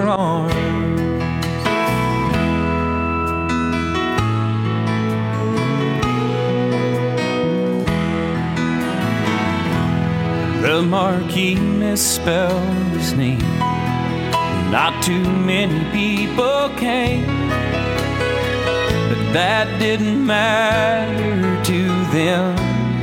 arms. The Marquis misspelled his name. Not too many people came, but that didn't matter to them.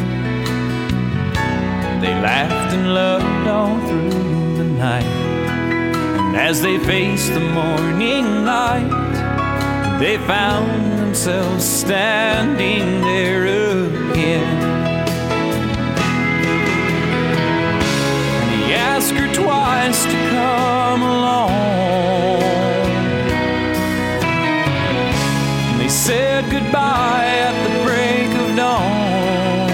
They laughed and loved all through the night, and as they faced the morning light, they found themselves standing there again. Ask her twice to come along. And they said goodbye at the break of dawn.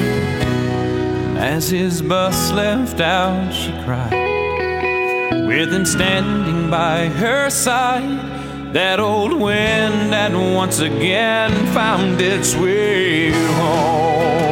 As his bus left out, she cried, with him standing by her side. That old wind had once again found its way home.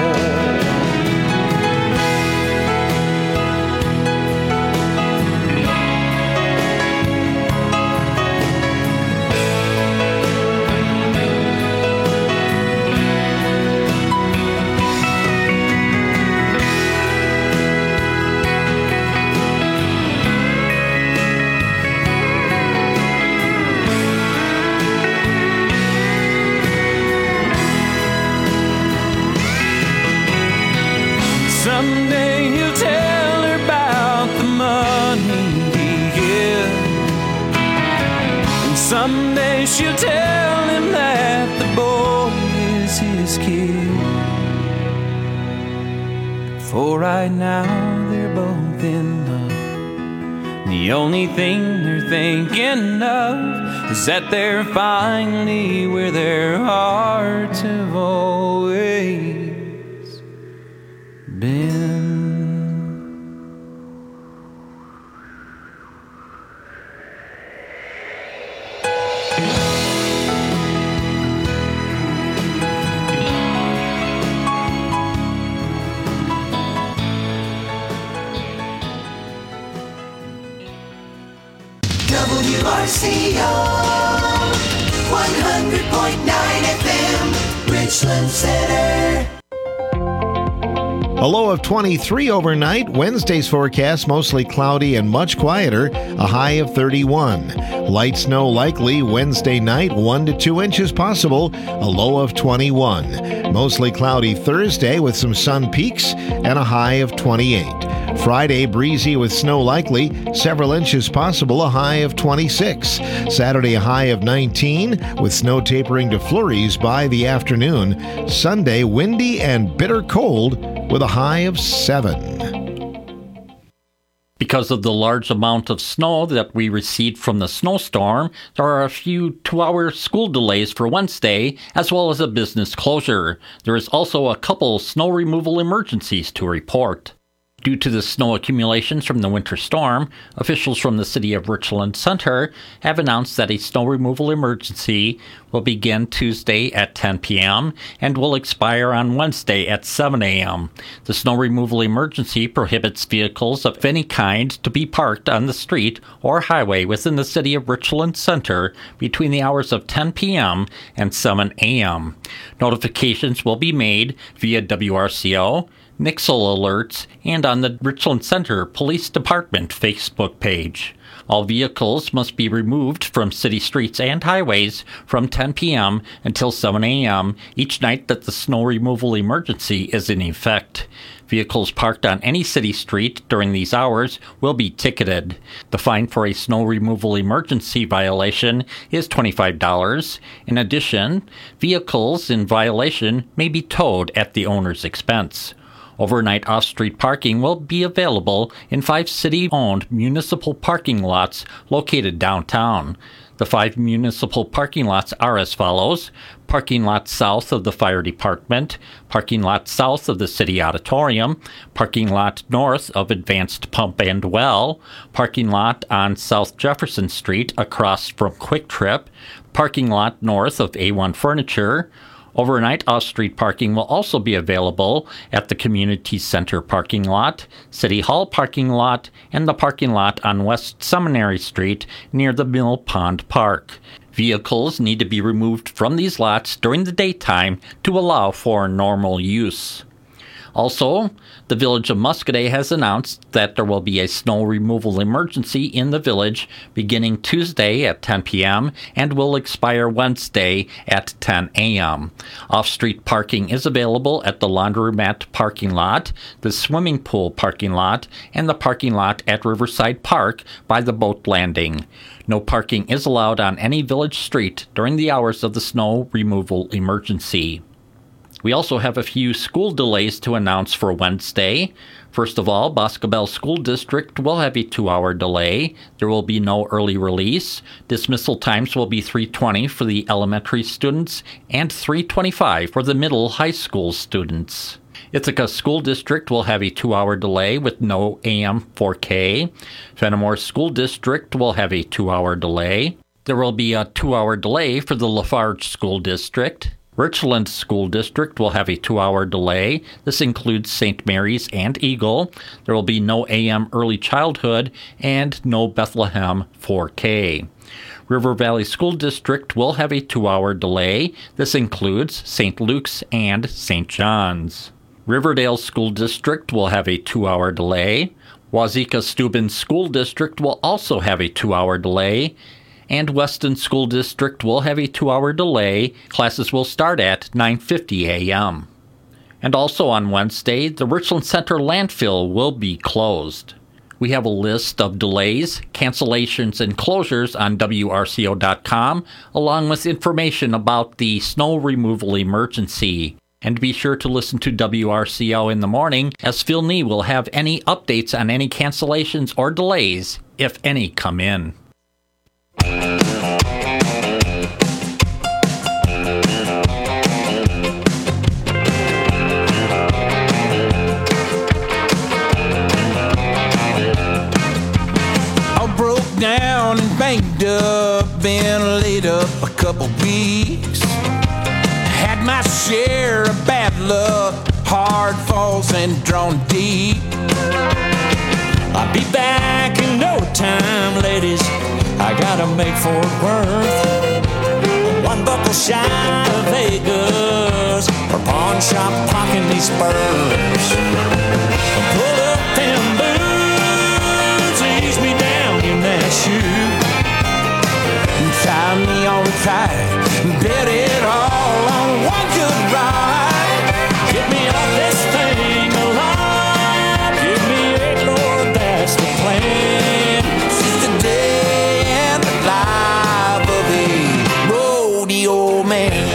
Someday he'll tell her about the money he hid, and someday she'll tell him that the boy is his kid. For right now they're both in love. The only thing they're thinking of is that they're finally where their hearts have always been. WRCO 100.9 FM, Richland Center. A low of 23 overnight. Wednesday's forecast mostly cloudy and much quieter. A high of 31. Light snow likely Wednesday night, 1 to 2 inches possible. A low of 21. Mostly cloudy Thursday with some sun peaks and a high of 28. Friday, breezy with snow likely, several inches possible, a high of 26. Saturday, a high of 19, with snow tapering to flurries by the afternoon. Sunday, windy and bitter cold, with a high of 7. Because of the large amount of snow that we received from the snowstorm, there are a few 2-hour school delays for Wednesday, as well as a business closure. There is also a couple snow removal emergencies to report. Due to the snow accumulations from the winter storm, officials from the city of Richland Center have announced that a snow removal emergency will begin Tuesday at 10 p.m. and will expire on Wednesday at 7 a.m. The snow removal emergency prohibits vehicles of any kind to be parked on the street or highway within the city of Richland Center between the hours of 10 p.m. and 7 a.m. Notifications will be made via WRCO, Nixle alerts, and on the Richland Center Police Department Facebook page. All vehicles must be removed from city streets and highways from 10 p.m. until 7 a.m. each night that the snow removal emergency is in effect. Vehicles parked on any city street during these hours will be ticketed. The fine for a snow removal emergency violation is $25. In addition, vehicles in violation may be towed at the owner's expense. Overnight off-street parking will be available in 5 city-owned municipal parking lots located downtown. The 5 municipal parking lots are as follows: parking lot south of the fire department, parking lot south of the city auditorium, parking lot north of Advanced Pump and Well, parking lot on South Jefferson Street across from Quick Trip, parking lot north of A1 Furniture, Overnight off-street parking will also be available at the Community Center parking lot, City Hall parking lot, and the parking lot on West Seminary Street near the Mill Pond Park. Vehicles need to be removed from these lots during the daytime to allow for normal use. Also, the Village of Muscoda has announced that there will be a snow removal emergency in the village beginning Tuesday at 10 p.m. and will expire Wednesday at 10 a.m. Off-street parking is available at the laundromat parking lot, the swimming pool parking lot, and the parking lot at Riverside Park by the boat landing. No parking is allowed on any village street during the hours of the snow removal emergency. We also have a few school delays to announce for Wednesday. First of all, Boscobel School District will have a 2-hour delay. There will be no early release. Dismissal times will be 3:20 for the elementary students and 3:25 for the middle high school students. Ithaca School District will have a 2-hour delay with no AM 4K. Fenimore School District will have a 2-hour delay. There will be a 2-hour delay for the Lafarge School District. Richland School District will have a 2-hour delay. This includes St. Mary's and Eagle. There will be no AM Early Childhood and no Bethlehem 4K. River Valley School District will have a 2-hour delay. This includes St. Luke's and St. John's. Riverdale School District will have a 2-hour delay. Wazeeka-Steuben School District will also have a 2-hour delay. And Weston School District will have a 2-hour delay. Classes will start at 9:50 a.m. And also on Wednesday, the Richland Center landfill will be closed. We have a list of delays, cancellations, and closures on WRCO.com, along with information about the snow removal emergency. And be sure to listen to WRCO in the morning, as Phil Nee will have any updates on any cancellations or delays, if any come in. I broke down and banged up, been laid up a couple weeks. Had my share of bad luck, hard falls and drawn deep. I'll be back in no time, ladies. I gotta make Fort Worth. One buckle shy of Vegas, or pawn shop pocking these spurs. Pull up them boots, ease me down in that shoe. Tie me on tight, bet it all on one good ride. Get me off this thing alive. Give me it, Lord, that's the plan. This is the day and the life of a rodeo man.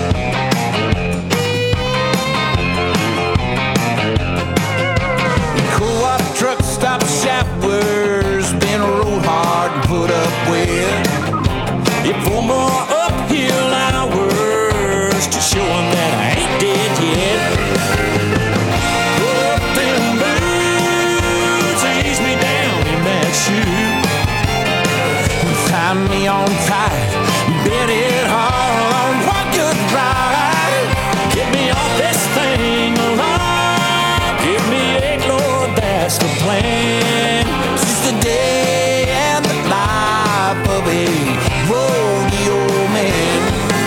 Co-op truck stop showers, been rode hard and put up with. If 4 more uphill hours to show 'em that I ain't dead yet. Pull up them boots, ease me down in that shoe. Tie me on tight, bet it all on one good ride. Get me off this thing alive. Give me 8, Lord, that's the plan. This is the day and the life of a rodeo man.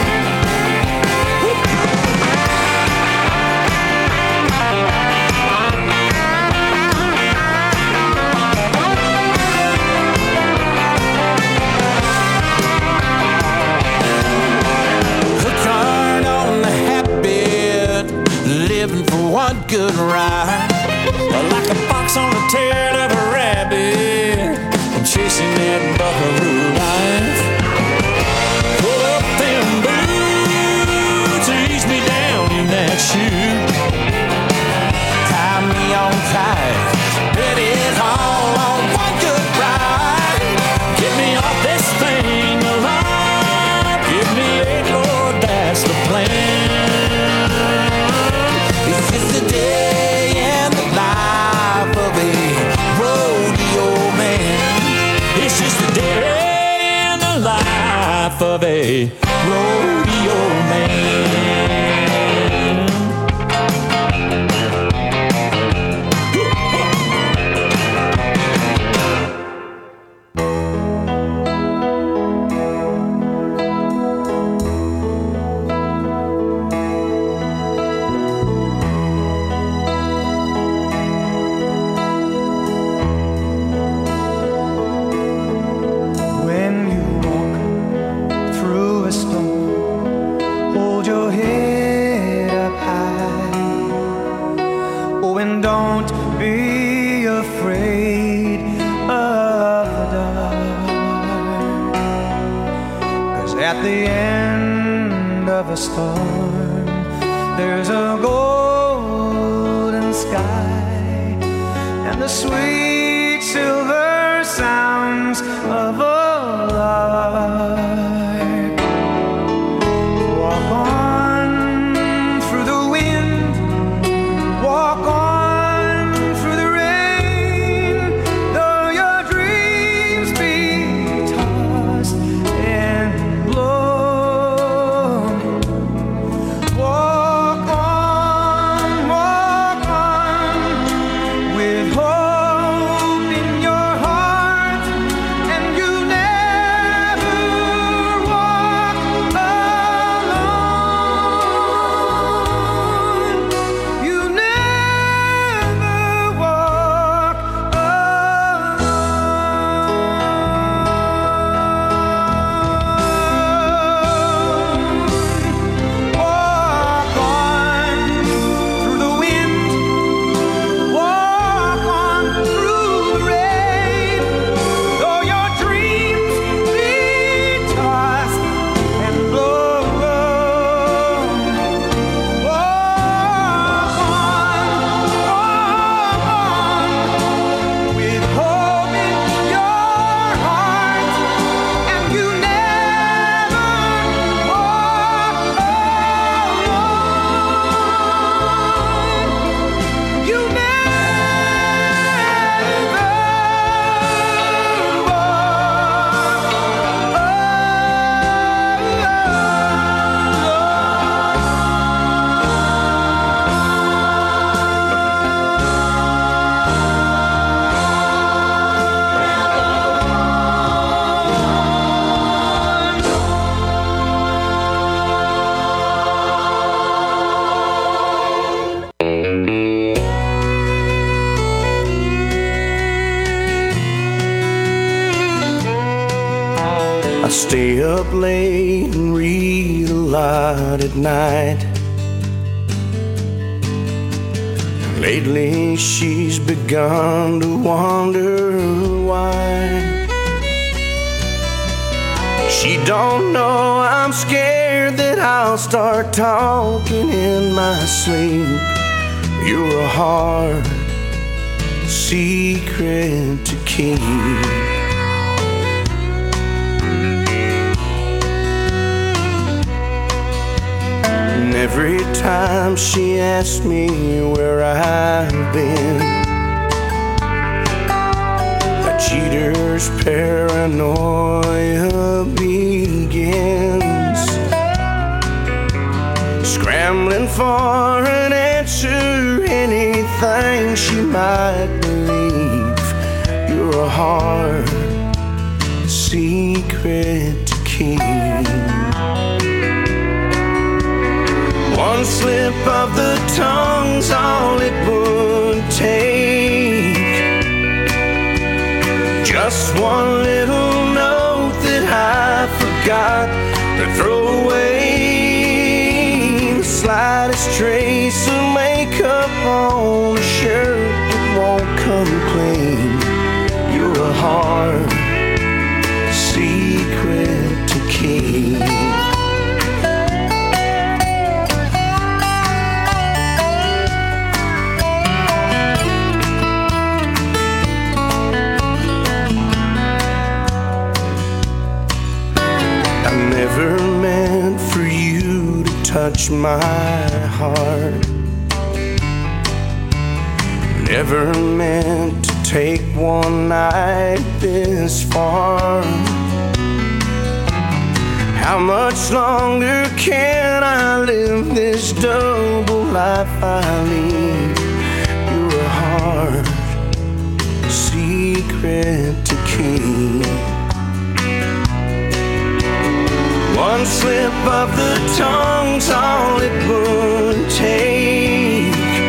Hooked hard on the habit, living for one good ride. Like a fox on the tail of a rabbit, I'm chasing that buckaroo life. Pull up them boots, ease me down in that shoe. Tie me on tight, bet it all on one good ride. Get me off this thing alive. Give me 8, Lord, that's the plan. This is the day and the life of a rodeo man. It's just the day in the life of a rodeo man. At the end of a storm, there's a golden sky and the sweet silver sounds of a lark. Walk on through the wind, walk on through the rain, though your dreams be tossed and blown. Walk on with hope in your heart, and you never walk alone. You never walk alone. Walk on through the wind, walk on through the rain, though your dreams be tossed and blown. Walk on with hope in your heart, and you never walk alone. You never I stay up late and read a lot at night. Lately she's begun to wonder why. She don't know I'm scared that I'll start talking in my sleep. You're a hard secret to keep. And every time she asks me where I've been, a cheater's paranoia begins. Scrambling for an answer, anything she might believe. You're a hard secret to keep. One slip of the tongue's all it would take. Just one little note that I forgot to throw away. The slightest trace of makeup on a shirt that won't come clean. You're a hard secret to keep. Never meant for you to touch my heart. Never meant to take one night this far. How much longer can I live this double life I lead? You're a hard secret to keep. One slip of the tongue's all it would take.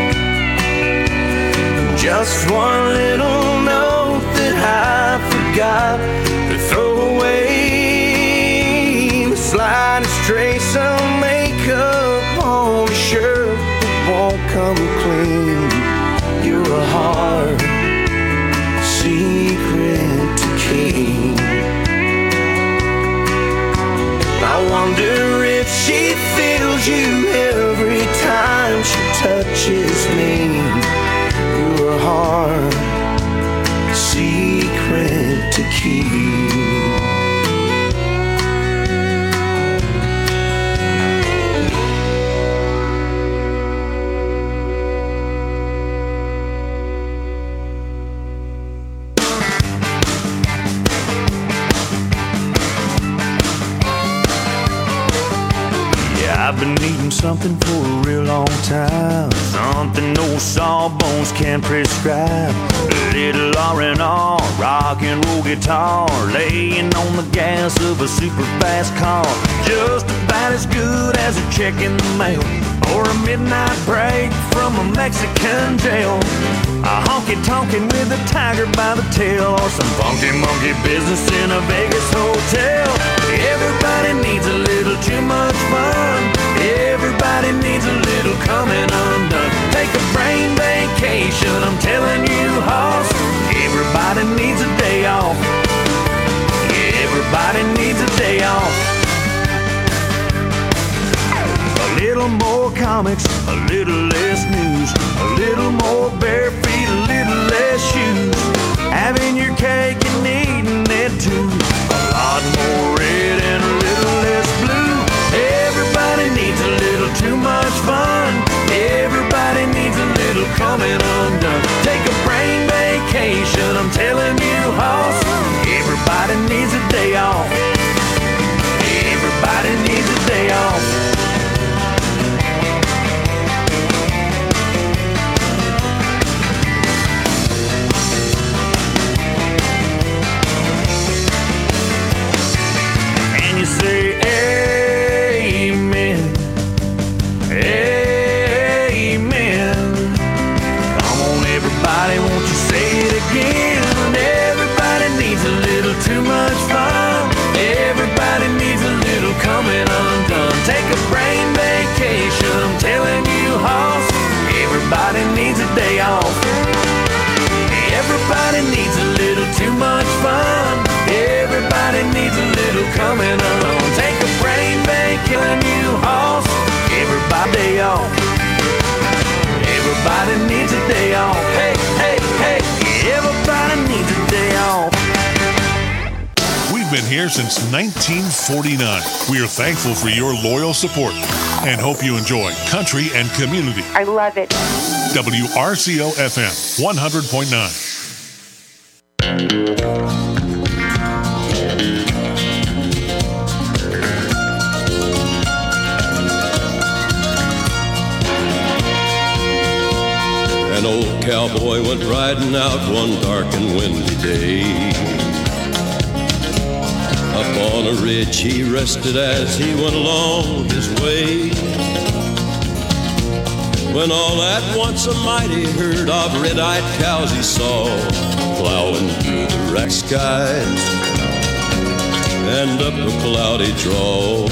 Just one little note that I forgot to throw away. The slightest trace of makeup on a shirt that won't come clean. You're a hard secret to keep. I She feels you every time she touches me. Your heart, secret to keep. I've been needing something for a real long time, something no sawbones can prescribe. A little R&R, rock and roll guitar, laying on the gas of a super fast car. Just about as good as a check in the mail, or a midnight break from a Mexican jail. A honky-tonkin' with a tiger by the tail, or some funky monkey business in a Vegas hotel. Everybody needs a little too much fun. Everybody needs a little coming undone. Take a brain vacation, I'm telling you, hoss. Everybody needs a day off. Everybody needs a day off. A little more comics, a little less news, a little more bare feet, a little less shoes. Having your cake and eating it too. A lot more red and a little less blue. Everybody needs a little too much fun. Everybody needs a little coming undone. Take a brain vacation, I'm telling you, hoss. Everybody needs a day off. Everybody needs a day off. Say amen, amen. Come on everybody, won't you say it again? Everybody needs a little too much fun. Everybody needs a little coming undone. Take a brain vacation, I'm telling you, hoss. Everybody needs a day off. Everybody needs a little too much fun. Everybody needs a little coming on. Take a brain vacation, you hoss. Everybody day off. Everybody needs a day off. Hey, hey, hey. Everybody needs a day off. We've been here since 1949. We are thankful for your loyal support and hope you enjoy country and community. I love it. WRCO FM 100.9. An old cowboy went riding out one dark and windy day. Up on a ridge he rested as he went along his way, when all at once a mighty herd of red-eyed cows he saw plowing through the rack skies and up a cloudy draw.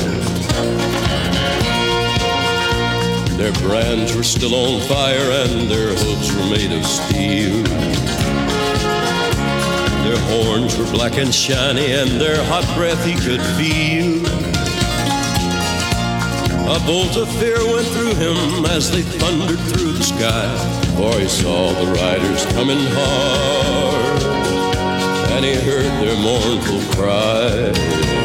Their brands were still on fire and their hooves were made of steel. Their horns were black and shiny and their hot breath he could feel. A bolt of fear went through him as they thundered through the sky, for he saw the riders coming hard and he heard their mournful cry.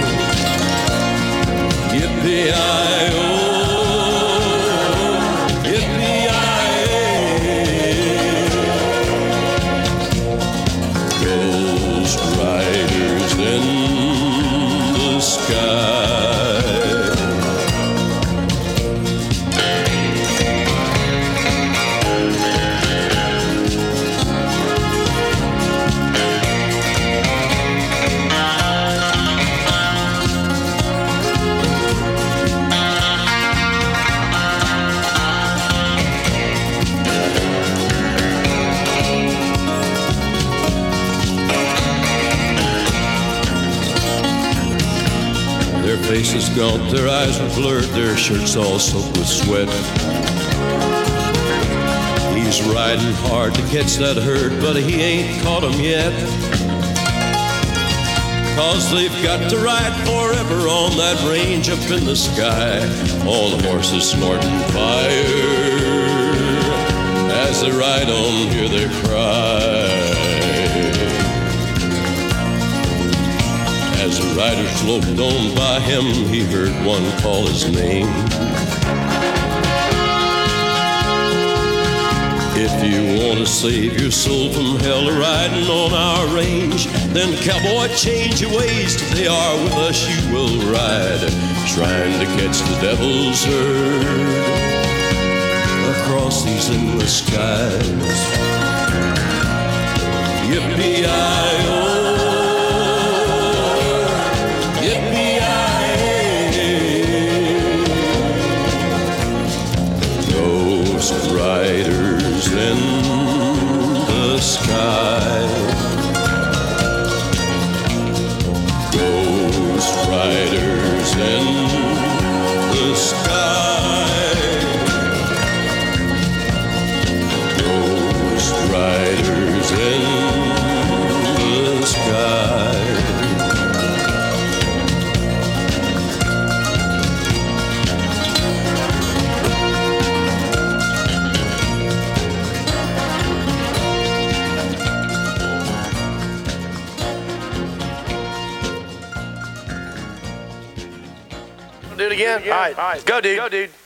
Yippee-i-oh, riders in the sky. Their faces gaunt, their eyes were blurred, their shirts all soaked with sweat. He's riding hard to catch that herd, but he ain't caught 'em yet. 'cause they've got to ride forever on that range up in the sky, on horses snorting fire. As they ride on, hear their cry. As the rider sloped on by him, he heard one call his name. If you want to save your soul from hell riding on our range, then cowboy, change your ways. Today are with us you will ride, trying to catch the devil's herd across these endless skies. Yippee-i-oh, riders in the sky, ghost riders in the sky, ghost riders in the sky. Do it again? All right. Go, dude. Go, dude.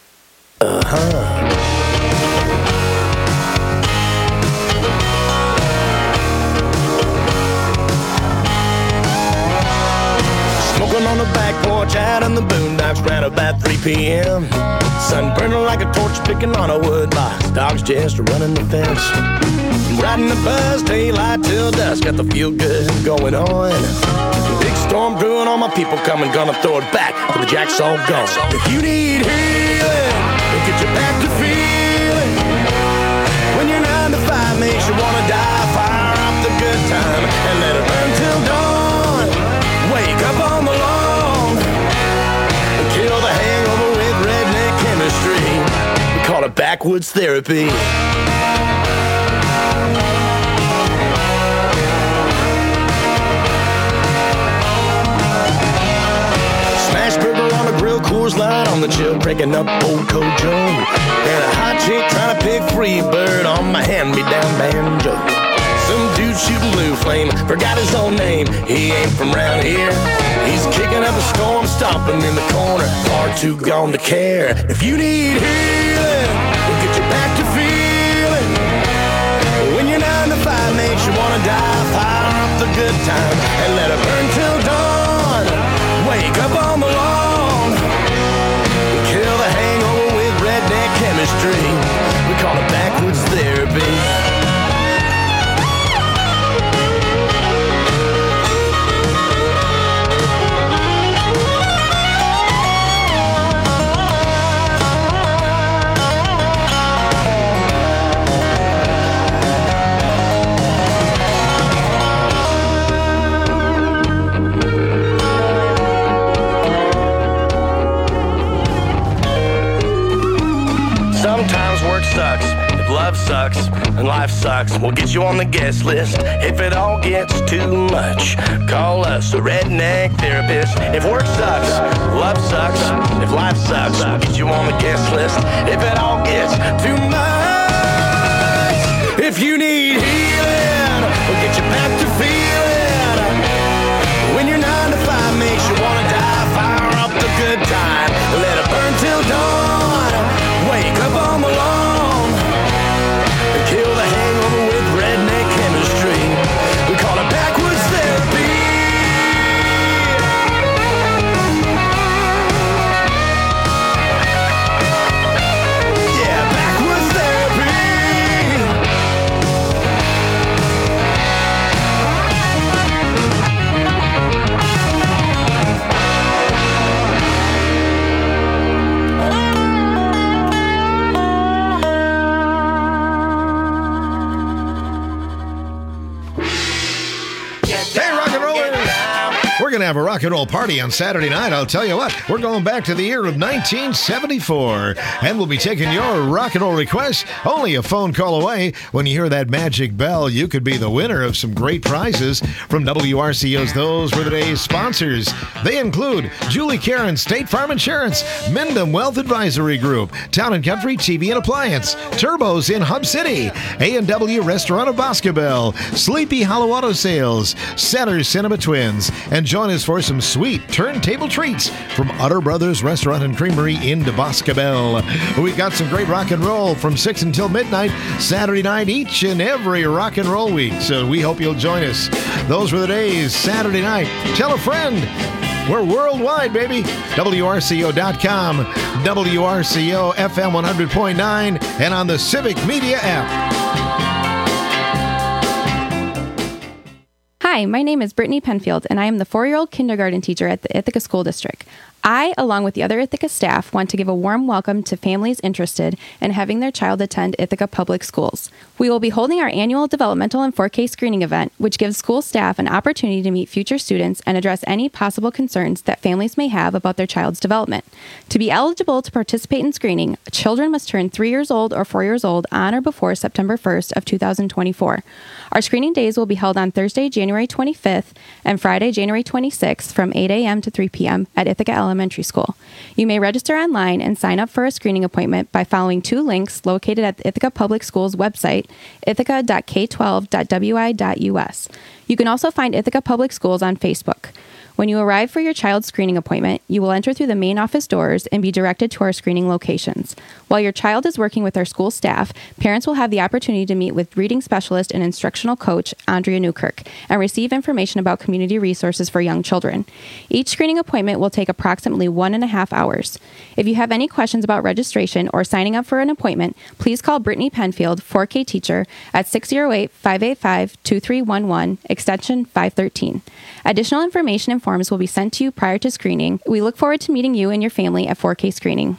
Smoking on the back porch out in the boondocks round about 3 p.m. Sun burning like a torch picking on a wood box. Dogs just running the fence. Riding the buzz, daylight till dusk. Got the feel good going on. Big storm brewing, all my people coming. Gonna throw it back till the jack's all gone. If you need healing, we'll get you back to feeling. When your 9 to 5 makes you wanna die, fire up the good time and let it burn till dawn. Wake up on the lawn and kill the hangover with redneck chemistry. We call it backwoods therapy. Coors Light on the chill, cranking up old Kojo. And a hot chick trying to pick free bird on my hand-me-down banjo. Some dude shooting blue flame, forgot his own name. He ain't from round here. He's kicking up a storm, stomping in the corner, far too gone to care. If you need healing, we'll get you back to feeling. When your 9 to 5 makes you wanna die, fire up the good time and let it burn till dawn. Wake up on the lawn. Kill the hangover with redneck chemistry. We call it backwoods therapy. Sometimes work sucks, if love sucks, and life sucks, we'll get you on the guest list. If it all gets too much, call us a redneck therapist. If work sucks, love sucks, if life sucks, we'll get you on the guest list. If it all gets too much, if you need healing, we'll get you back to feeling. When your 9 to 5 makes you wanna die, fire up the good time, let it burn till dawn. Wake up on the lawn and kill the hangover with redneck chemistry. We call it backwoods therapy. Yeah, backwoods therapy. to have a rock and roll party on Saturday night. I'll tell you what, we're going back to the year of 1974, and we'll be taking your rock and roll requests only a phone call away. When you hear that magic bell, you could be the winner of some great prizes from WRCO's Those Were the Days sponsors. They include Julie Karen State Farm Insurance, Mindham Wealth Advisory Group, Town and Country TV and Appliance, Turbos in Hub City, A&W Restaurant of Boscobel, Sleepy Hollow Auto Sales, Center's Cinema Twins, and join us for some sweet turntable treats from Utter Brothers Restaurant and Creamery in Boscobel. We've got some great rock and roll from 6 until midnight, Saturday night, each and every rock and roll week. So we hope you'll join us. Those were the days, Saturday night. Tell a friend. We're worldwide, baby. WRCO.com, WRCO FM 100.9, and on the Civic Media app. Hi, my name is Brittany Penfield, and I am the 4-year-old kindergarten teacher at the Ithaca School District. I, along with the other Ithaca staff, want to give a warm welcome to families interested in having their child attend Ithaca Public Schools. We will be holding our annual developmental and 4K screening event, which gives school staff an opportunity to meet future students and address any possible concerns that families may have about their child's development. To be eligible to participate in screening, children must turn 3 years old or 4 years old on or before September 1st of 2024. Our screening days will be held on Thursday, January 25th and Friday, January 26th from 8 a.m. to 3 p.m. at Ithaca Elementary School. You may register online and sign up for a screening appointment by following 2 links located at the Ithaca Public Schools website, ithaca.k12.wi.us. You can also find Ithaca Public Schools on Facebook. When you arrive for your child's screening appointment, you will enter through the main office doors and be directed to our screening locations. While your child is working with our school staff, parents will have the opportunity to meet with reading specialist and instructional coach Andrea Newkirk and receive information about community resources for young children. Each screening appointment will take approximately 1.5 hours. If you have any questions about registration or signing up for an appointment, please call Brittany Penfield, 4K teacher, at 608-585-2311, extension 513. Additional information and forms will be sent to you prior to screening. We look forward to meeting you and your family at 4K Screening.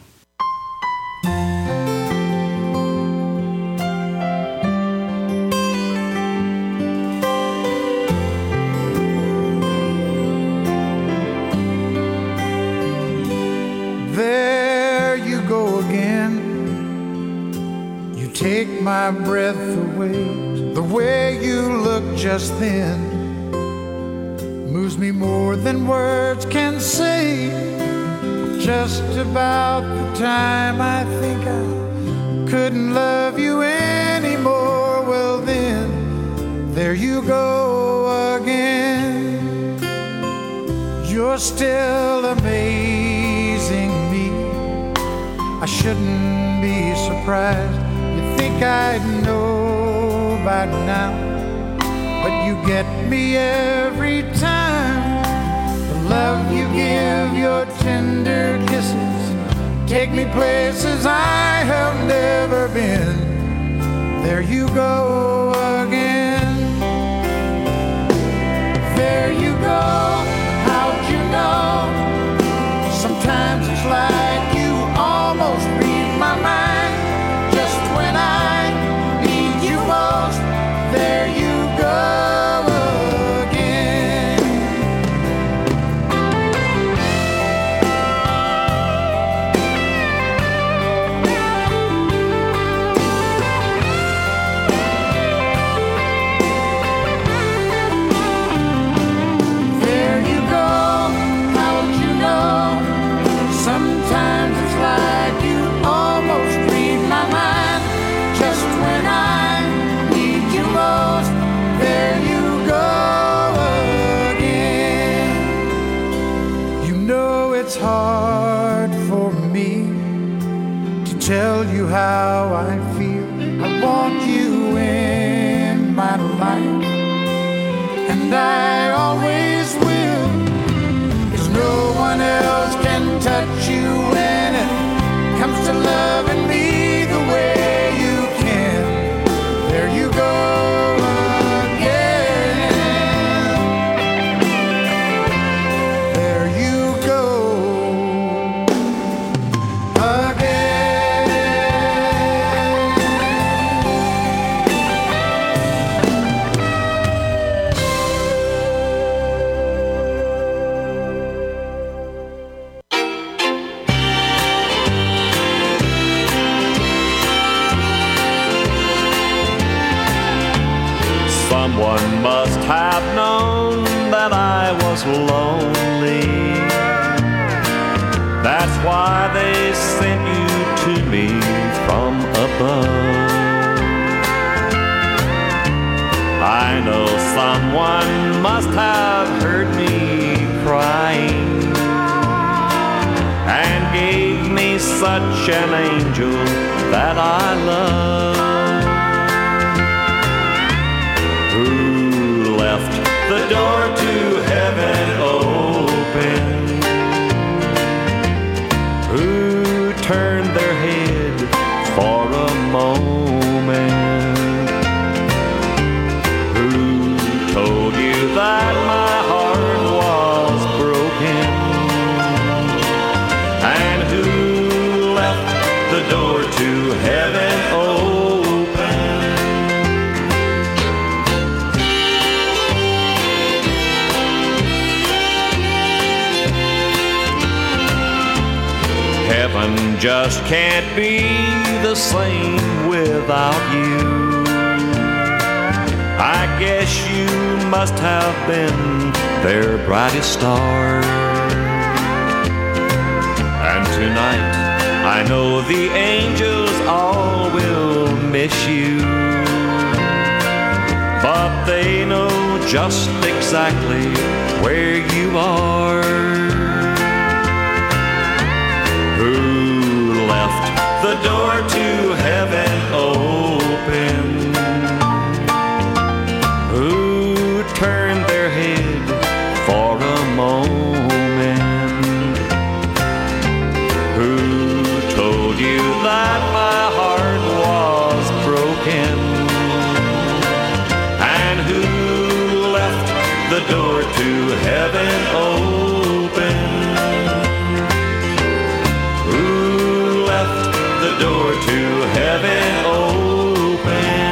There you go again. You take my breath away. The way you look just then moves me more than words can say. Just about the time I think I couldn't love you anymore, well then, there you go again. You're still amazing me. I shouldn't be surprised. You think I'd know by now, but you get me every time. The love you give, your tender kisses, take me places I have never been. There you go again. There you go, how'd you know? Sometimes it's like you almost read my mind. Just when I need you most, there you go. It's hard for me to tell you how I feel. I want you in my life, and I always will, 'cause no one else can touch you when it comes to loving me the way you can. There you go. Someone must have known that I was lonely. That's why they sent you to me from above. I know someone must have heard me crying and gave me such an angel that I love, who left the door to heaven open, who turned their head for a moment, who told you that my heart was broken, and who left the door to heaven open. Heaven just can't be the same without you. I guess you must have been their brightest star. And tonight I know the angels all will miss you, but they know just exactly where you are. Who left the door to heaven open, who turned their head for a moment, who told you that my heart was broken, and who left the door to heaven open, who left the door to heaven open.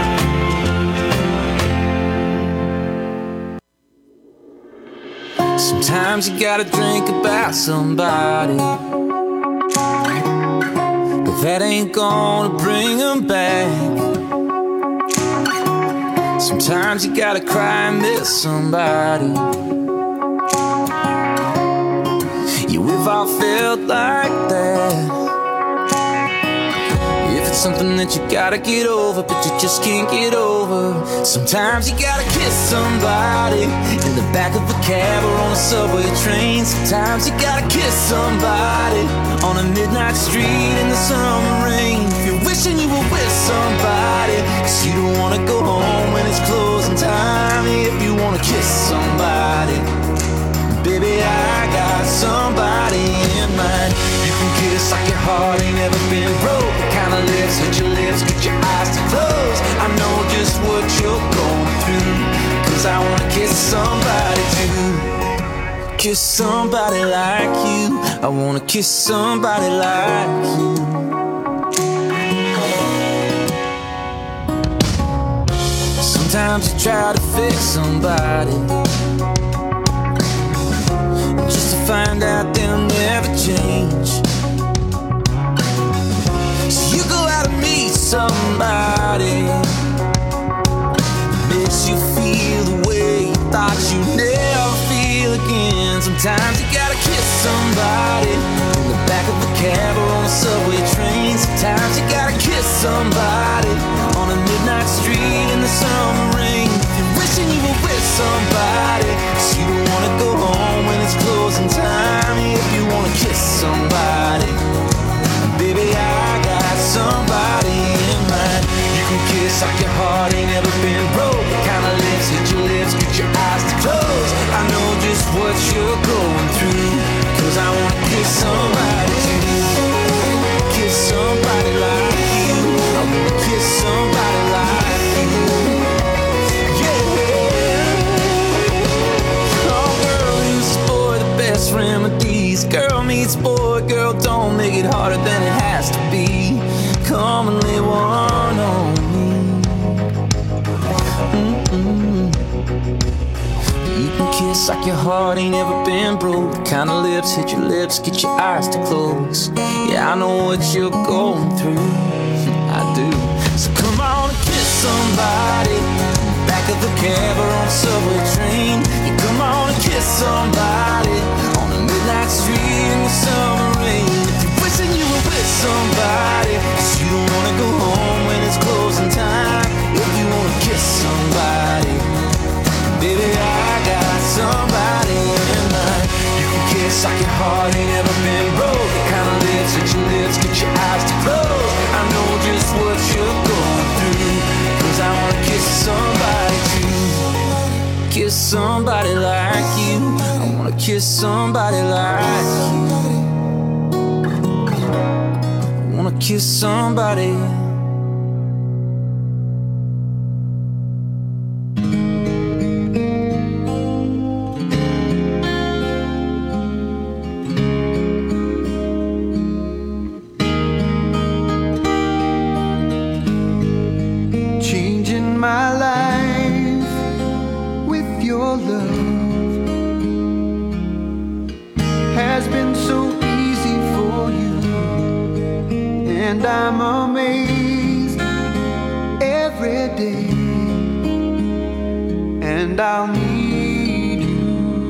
Sometimes you gotta drink about somebody, but that ain't gonna bring them back. Sometimes you gotta cry and miss somebody. Yeah, we've all felt like that. If it's something that you gotta get over, but you just can't get over, sometimes you gotta kiss somebody in the back of a cab or on a subway train. Sometimes you gotta kiss somebody on a midnight street in the summer rain. If you're wishing you were with somebody, 'cause you don't wanna go home when it's closing time. If you wanna kiss somebody, baby, I got somebody in mind. You can kiss like your heart ain't never been broke. The kind of lips, hit your lips, get your eyes to close. I know just what you're going through, 'cause I wanna kiss somebody too. Kiss somebody like you. I wanna kiss somebody like you. Sometimes you try to fix somebody just to find out they'll never change. So you go out and meet somebody, makes you feel the way you thought you'd never feel again. Sometimes you gotta kiss somebody in the back of a cab or on a subway train. Sometimes you gotta kiss somebody on a midnight street in the summer rain. If you're wishing you were with somebody, 'cause you don't wanna go home when it's closing time. If you wanna kiss somebody, baby, I got somebody in mind. You can kiss like your heart ain't never been broke. The kind of lips, hit your lips, get your eyes to close. I know just what you're going through, 'cause I wanna kiss somebody too. Kiss somebody like you. I wanna kiss somebody like you. Yeah. Oh, girl meets boy, the best remedies. Girl meets boy, girl, don't make it harder than it has to be. Come and lay one on me. You can kiss like your heart ain't ever been broke. The kind of lips, hit your lips, get your eyes to close. Yeah, I know what you're going through. I do. So come on and kiss somebody. Back of a cab or on a subway train. You come on and kiss somebody on a midnight street in the summer rain. If you're wishing you were with somebody, 'cause you don't wanna go home when it's closing time. If you wanna kiss somebody, baby, I got somebody in mind. You can kiss like your heart ain't ever been broke. The kind of lips that your lips get your eyes to close. I know just what you're going through, 'cause I wanna kiss somebody too. Kiss somebody like you. I wanna kiss somebody like you. I wanna kiss somebody. Changing my life with your love has been so easy for you, and I'm amazed every day, and I'll need you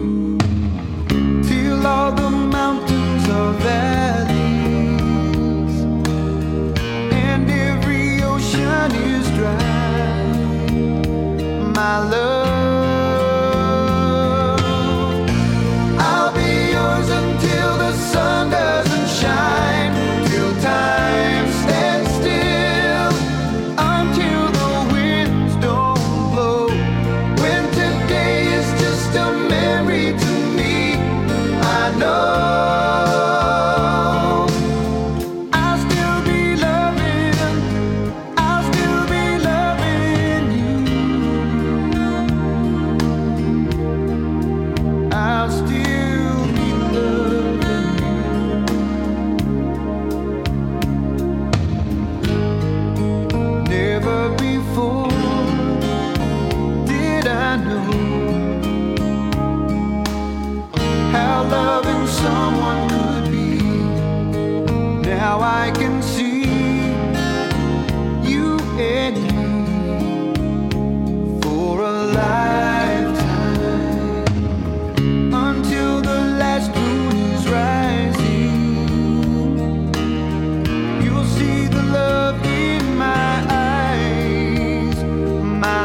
till all the mountains are valleys and every ocean is dry. My love, I'll be yours until the sun doesn't shine, till time stands still, until the winds don't blow. When today is just a memory to me, I know I'll still be loving, I'll still be loving you. I'll still be loving you. Never before did I know how loving someone could be. Now I can see you and me for a lifetime, until the last moon is rising. You'll see the love in my eyes, my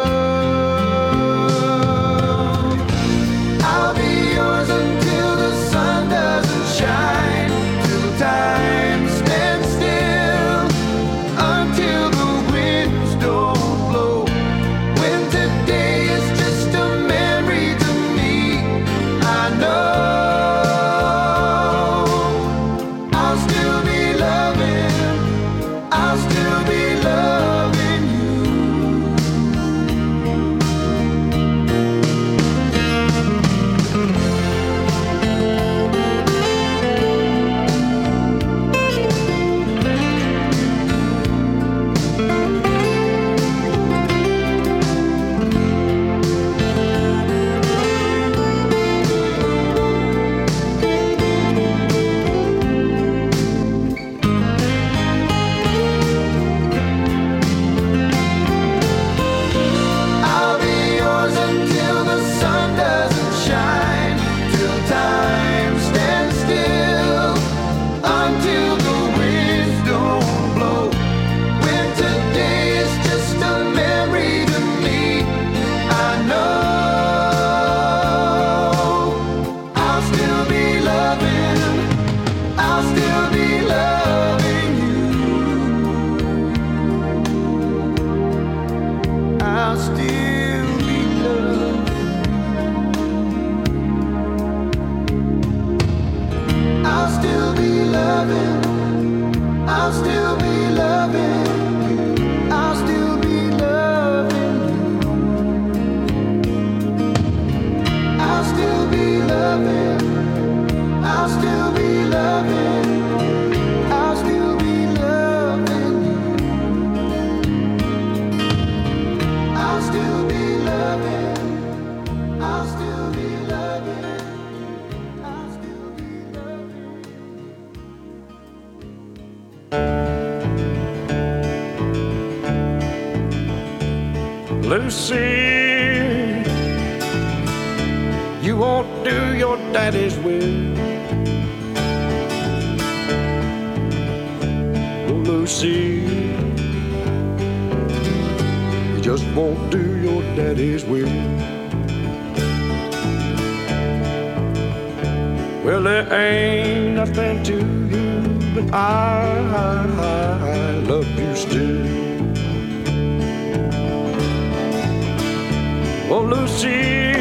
love. I'll be yours until the sun doesn't shine, till time stands still, until the winds don't blow. When today is just a memory to me, I know I'll still be loving, I'll still be loving you. I'll be yours until the sun doesn't shine, till time stands still, until the winds don't blow. When today is just a memory to me, I know I'll still be loving, I'll still be loving you. I'll still be loving, I'll still be loving, I'll still be loving you. I'll still be loving you. I'll still be loving, I'll still be loving, I'll still be loving you. I'll still be loving, I'll still be loving, I'll still be loving. Lucy, you won't do your daddy's will. Oh, Lucy, you just won't do your daddy's will. Well, there ain't nothing to you, but I love you still. Oh, Lucy,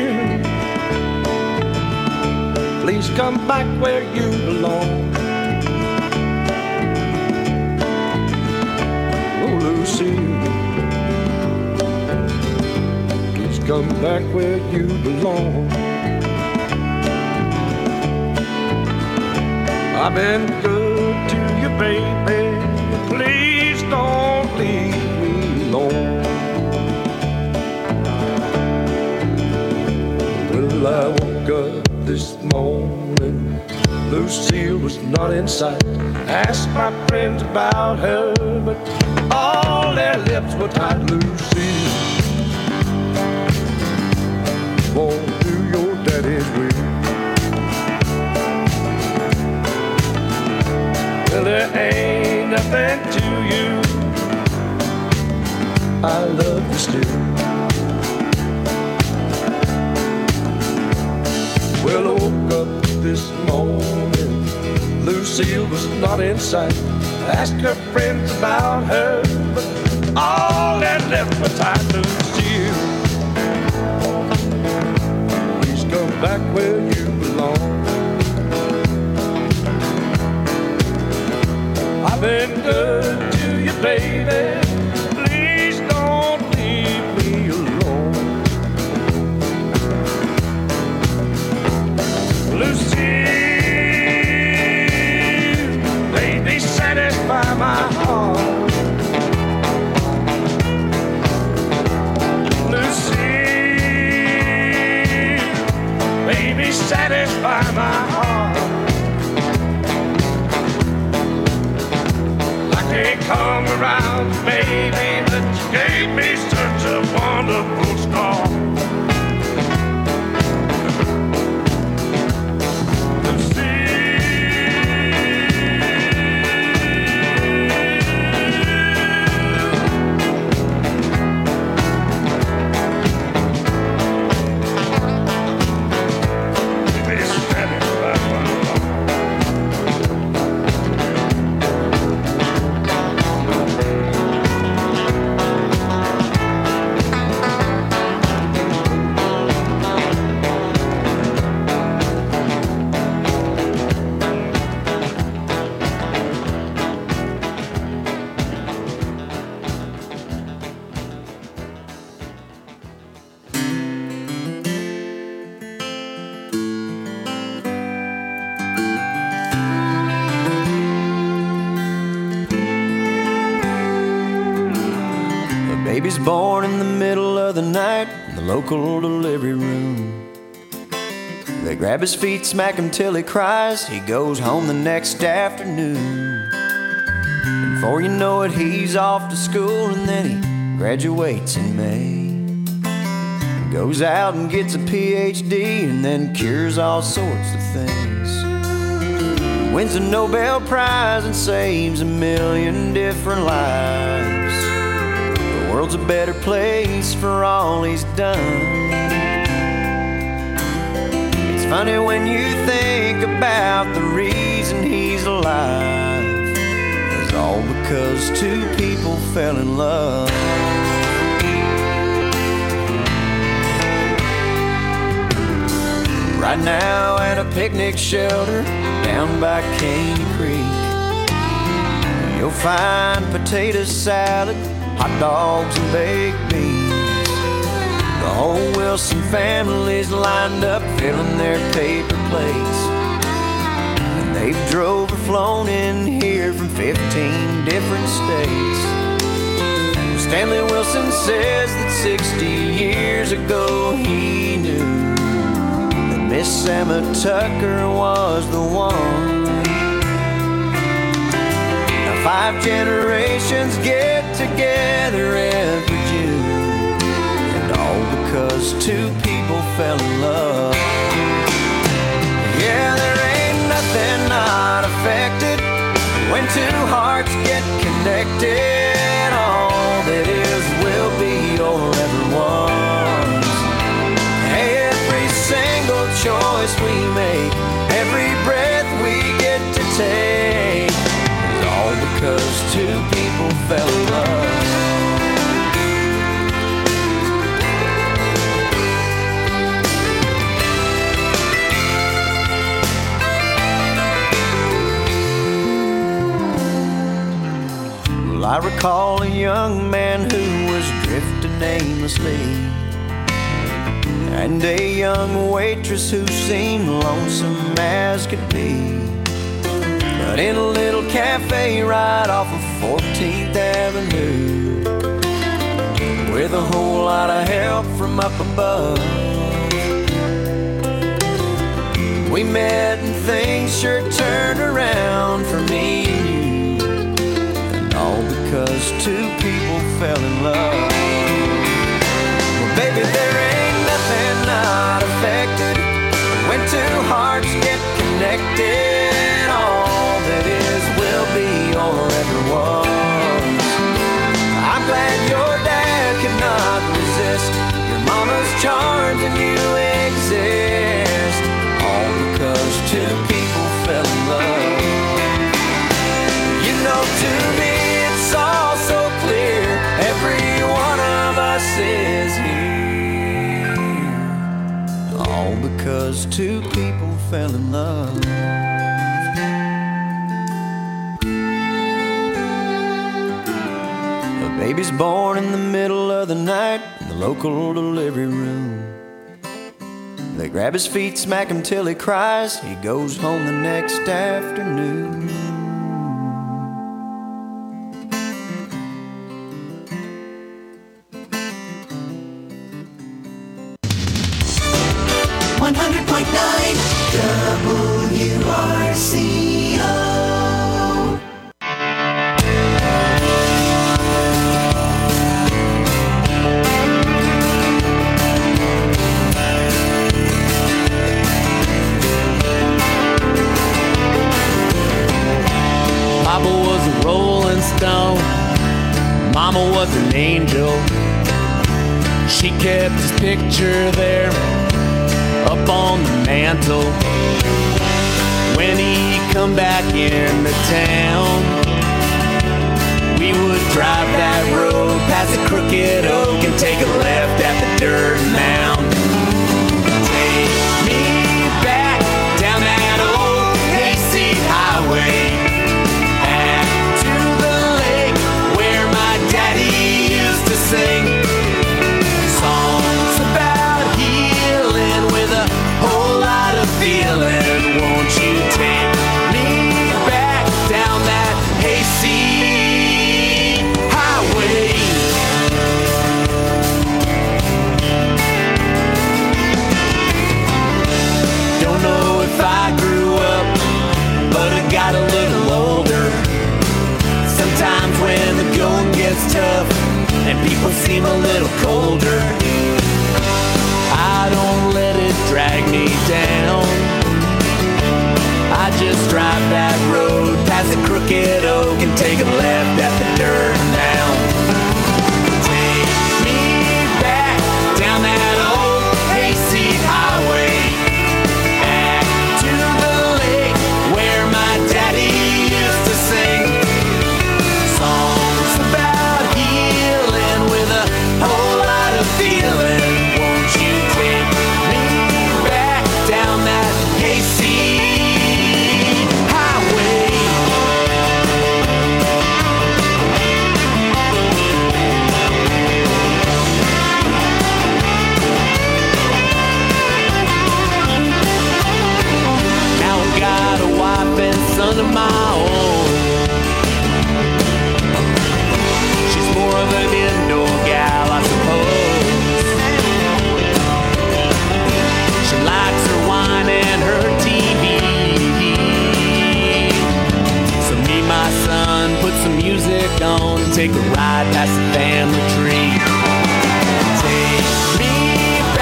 please come back where you belong. Oh, Lucy, please come back where you belong. I've been good to you, baby. Please don't leave me alone. Well, I woke up this morning, Lucille was not in sight. Asked my friends about her, but all their lips were tied. Lucille won't do your daddy's will. Well, there ain't nothing to you, I love you still. Well, I woke up this morning, Lucille was not in sight. Asked her friends about her, but all that left were tied. Lucille, please come back where you belong. I've been good to you, baby. Please don't leave me alone. Lucille, baby, satisfy my heart. Lucille, baby, satisfy my heart. Can't come around, baby, but you gave me such a wonderful start. Baby's born in the middle of the night in the local delivery room. They grab his feet, smack him till he cries. He goes home the next afternoon. And before you know it, he's off to school, and then he graduates in May. Goes out and gets a PhD, and then cures all sorts of things. Wins a Nobel Prize and saves 1 million different lives. The world's a better place for all he's done. It's funny when you think about the reason he's alive. It's all because two people fell in love. Right now at a picnic shelter down by Caney Creek, you'll find potato salad, hot dogs and baked beans. The whole Wilson family's lined up filling their paper plates, and they've drove or flown in here from 15 different states. Stanley Wilson says that 60 years ago he knew that Miss Emma Tucker was the one. Now 5 generations get together every June because two people fell in love. Yeah, there ain't nothing not affected when two hearts get connected. All that is will be or ever was. Every single choice we make, every breath we get to take, is all because two people fell in love. I recall a young man who was drifting aimlessly, and a young waitress who seemed lonesome as could be. But in a little cafe right off of 14th Avenue, with a whole lot of help from up above, we met and things sure turned around for me and you. All because two people fell in love. Well, baby, there ain't nothing not affected when two hearts get connected. All that is will be or ever was. I'm glad your dad could not resist your mama's charms and you exist. All because two people fell in love. You know, to me it's all so clear, every one of us is here, all because two people fell in love. A baby's born in the middle of the night in the local delivery room. They grab his feet, smack him till he cries. He goes home the next afternoon. WRCO. Papa was a rolling stone, Mama was an angel. She kept his picture there up on the mantle. When he come back into town, we would drive that road past the crooked oak and take a left at the dirt mound. Take me back down that old hayseed highway, back to the lake where my daddy used to sing songs about healing with a whole lot of feeling. Won't you take me back down that hayseed highway? Don't know if I grew up, but I got a little older. Sometimes when the going gets tough and people seem a little colder, I don't let it drag me down. I just drive that road past the crooked oak and take a left at the dirt mound. Take me back down that old hayseed highway, back to the lake where my daddy used to sing songs about healing with a whole lot of feeling. Won't you take me back down that hayseed highway? Now I've got a wife and son of my own. She's more of an indoor gal, I suppose. She likes her wine and her TV. So me, my son, put some music on and take a ride past the family tree. Take me back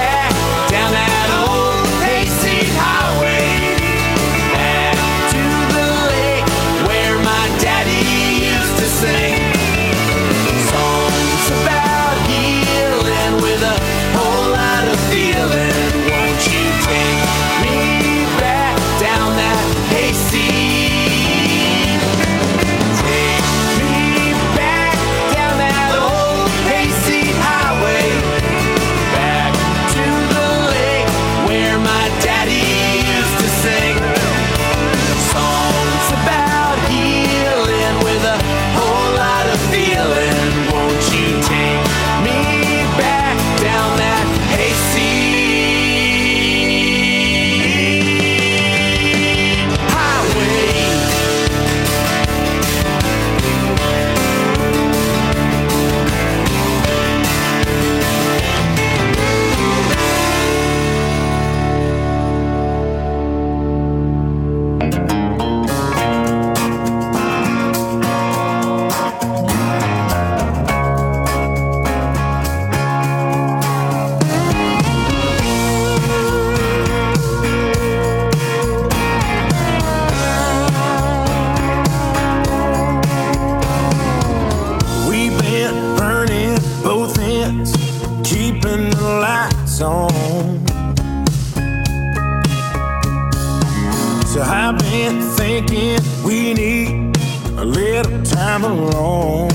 thinking we need a little time alone.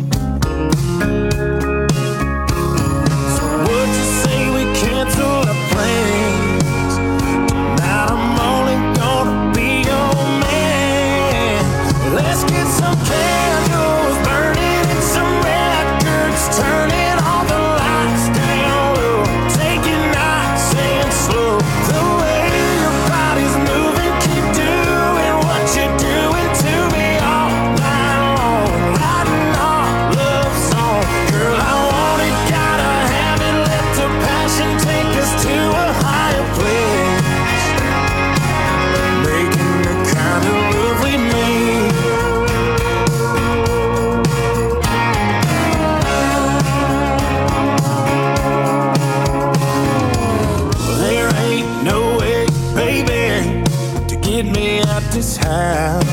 So would you say we cancel our plans? Tonight I'm only gonna be your man. Let's get some candles burning and some records turning, all the lights down low. Take it nice and slow. The way your body's moving, keep doing what you're doing to me all night long. Writing our love song. Girl, I want it, gotta have it. Let the passion take us to a higher place. Making the kind of love we made. There ain't no way, baby, to get me out this house.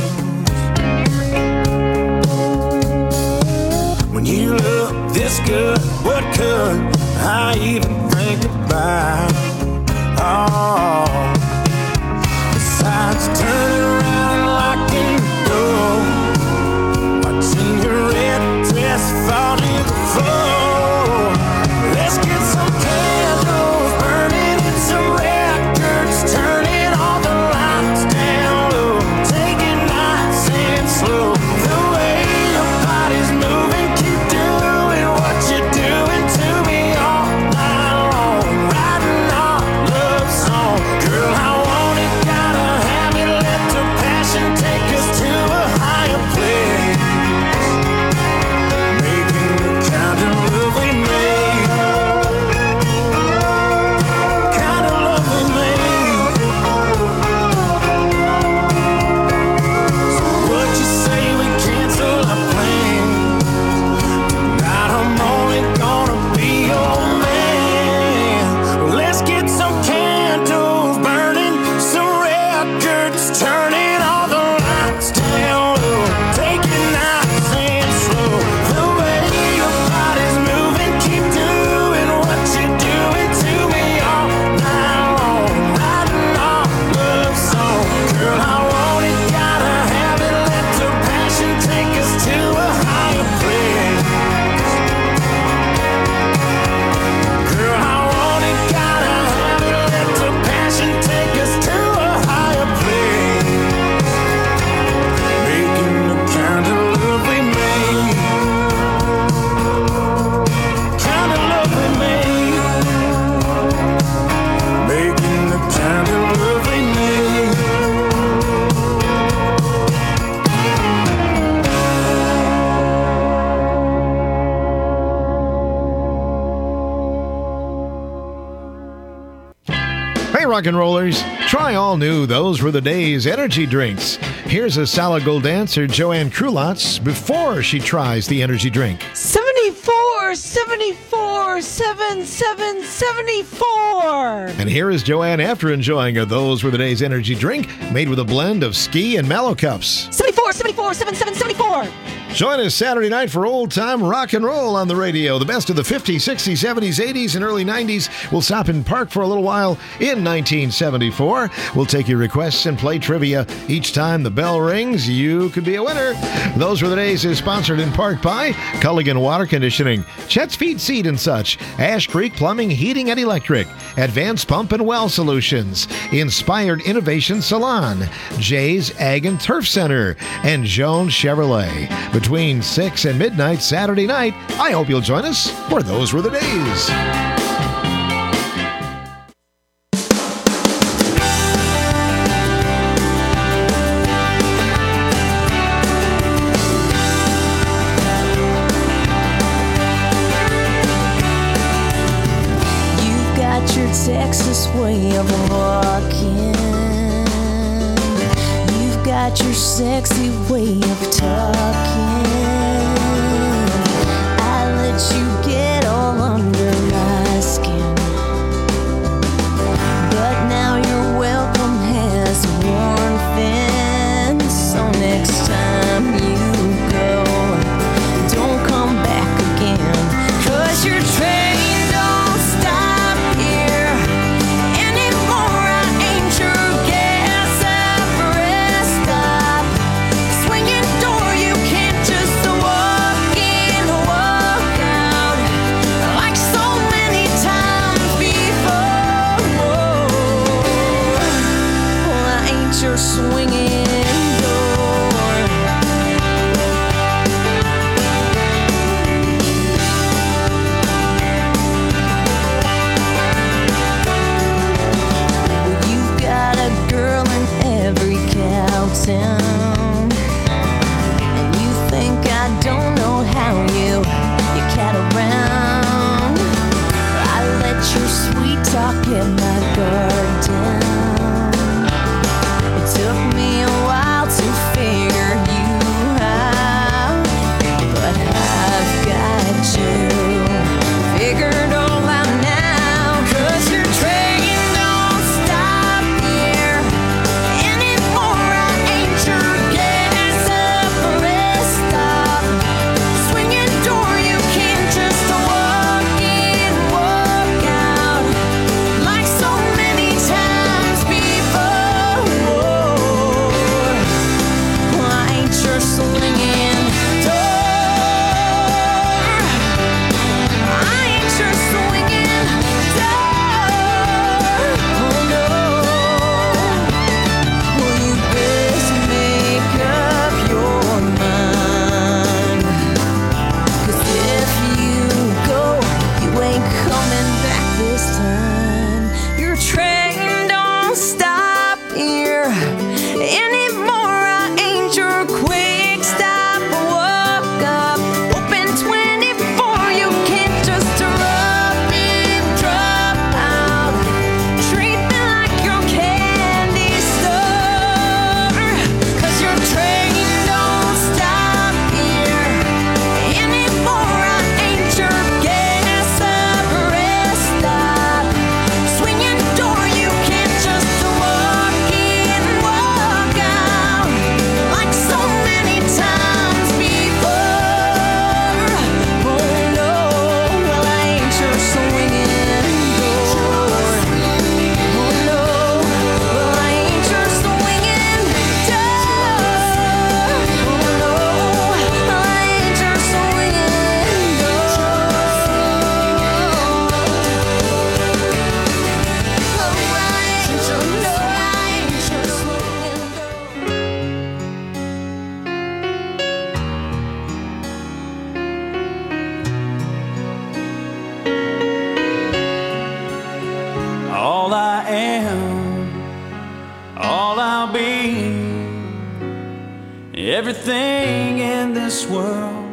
When you look this good, what could I even think about? Oh, besides turning around, locking the door, watching your red dress fall to the floor. Let's get some candles burning and some records turning, all the lights down low. Take it nice and slow. The way your body's moving, keep doing what you're doing to me all night long. Writing our love song. Girl, I want it, gotta have it. Let the passion take us to a higher place. Making the kind of love we made. Kind of love we made. So what you say we cancel our plans? Tonight I'm only gonna be your man. Let's get some candles burning, some records turning, all the lights down low. Take it nice and slow. The way your body's moving, keep doing what you're doing to me all night long. Writing our love song. Girl, I want it, gotta have it. Let the passion take us to a higher place. Girl, I want it, gotta have it. Let the passion take us to a higher place. Making the kind of love we made. Kind of love we made. Making the kind of love we made. Hey, rock and rollers, try all new Those Were the Days energy drinks. Here's a solid gold dancer, Joanne Krulotz, before she tries the energy drink. 74, 74, 77, 74. And here is Joanne after enjoying a Those Were the Days energy drink made with a blend of ski and mallow cups. 74, 74, 77, 74. Join us Saturday night for old-time rock and roll on the radio. The best of the 50s, 60s, 70s, 80s, and early 90s. We'll stop and park for a little while in 1974. We'll take your requests and play trivia. Each time the bell rings, you could be a winner. Those Were the Days is sponsored in part by Culligan Water Conditioning, Chet's Feed Seed and Such, Ash Creek Plumbing, Heating and Electric, Advanced Pump and Well Solutions, Inspired Innovation Salon, Jay's Ag and Turf Center, and Jones Chevrolet. Between 6 and midnight Saturday night, I hope you'll join us for Those Were the Days. You've got your Texas way of walking. You've got your sexy way of talking. I let you get all under my skin, but now your welcome has worn thin. So next time you go, don't come back again, 'cause your train don't stop here anymore. I ain't your gas, I've rest Everything in this world